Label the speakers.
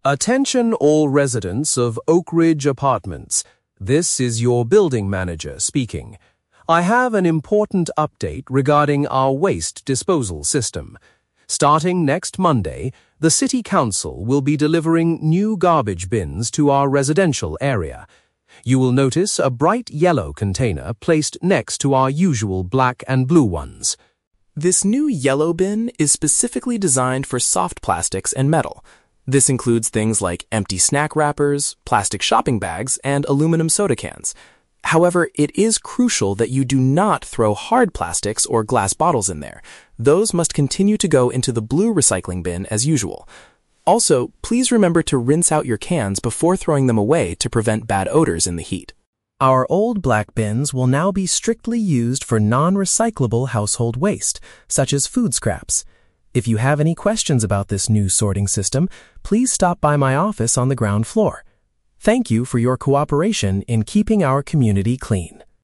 Speaker 1: Attention all residents of Oak Ridge Apartments. This is your building manager speaking. I have an important update regarding our waste disposal system. Starting next Monday, the City Council will be delivering new garbage bins to our residential area. You will notice a bright yellow container placed next to our usual black and blue ones.
Speaker 2: This new yellow bin is specifically designed for soft plastics and metal. This includes things like empty snack wrappers, plastic shopping bags, and aluminum soda cans. However, it is crucial that you do not throw hard plastics or glass bottles in there. Those must continue to go into the blue recycling bin as usual. Also, please remember to rinse out your cans before throwing them away to prevent bad odors in the heat.
Speaker 3: Our old black bins will now be strictly used for non-recyclable household waste, such as food scraps. If you have any questions about this new sorting system, please stop by my office on the ground floor. Thank you for your cooperation in keeping our community clean.